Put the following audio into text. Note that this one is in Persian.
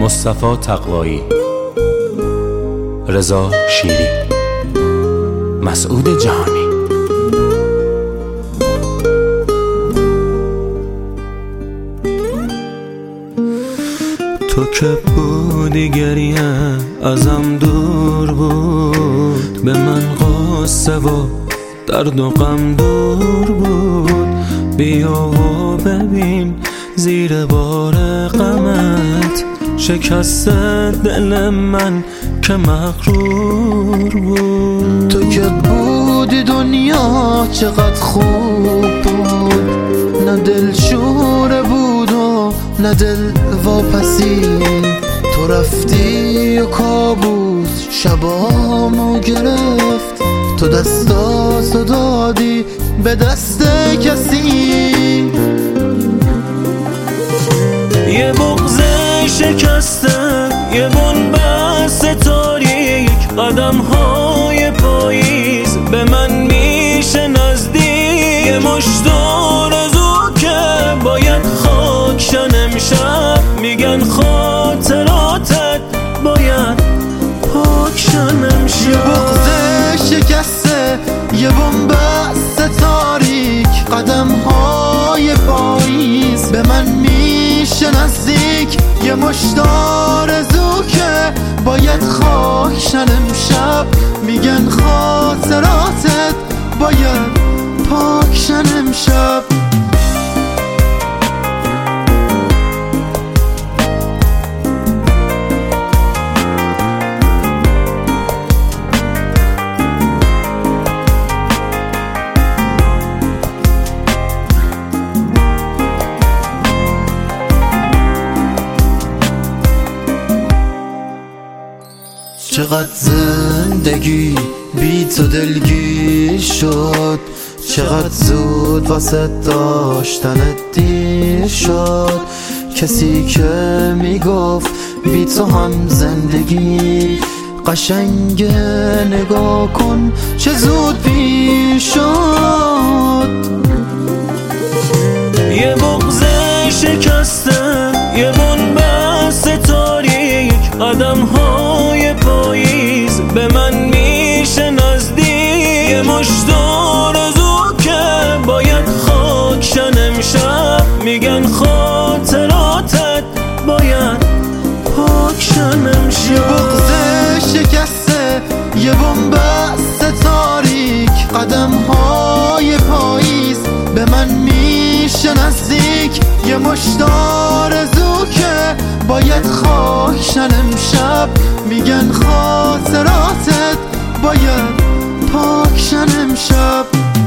مصطفی تقوایی، رضا شیری، مسعود جهانی. تو که بودی گریه ازم دور بود، به من قصه و درد و غم دور بود. بیا و ببین زیر بار غمت شکست دل من که مغرور بود. تو که بودی دنیا چقدر خوب بود، نه دل شوره بود و نه دل واپسی. تو رفتی و کابوس شبامو گرفت، تو دستاتو دادی به دست کسی. یه بغض شکسته، یه بنبست تاریک، قدم های پاییز به من میشه نزدیک. یه مشت آرزو که باید خاک شن امشب، میگن خاطراتت باید پاک شن امشب. یه بغض شکسته، یه بنبست تاریک، قدم های پاییز به من میشه نزدیک. یه مشت آرزو که باید خاک شن امشب، میگن خاطراتت باید پاک شن امشب. چقدر زندگی بی تو دلگیر شد، چقدر زود واسه داشتنت دیر شد. کسی که میگفت بی تو هم زندگی قشنگه، نگاه کن چه زود پیش شد. یه بغض شکسته، یه بنبست تاریک، قدم های پاییز به من میشه نزدیک. یه مشت آرزو که باید خاک شن امشب، میگن خاطراتت باید پاک شن امشب. یه بغض شکسته، یه بنبست تاریک، قدم های پاییز به من میشه نزدیک. یه مشت آرزو که باید خاک شن امشب، میگن خاطراتت باید پاک شن امشب.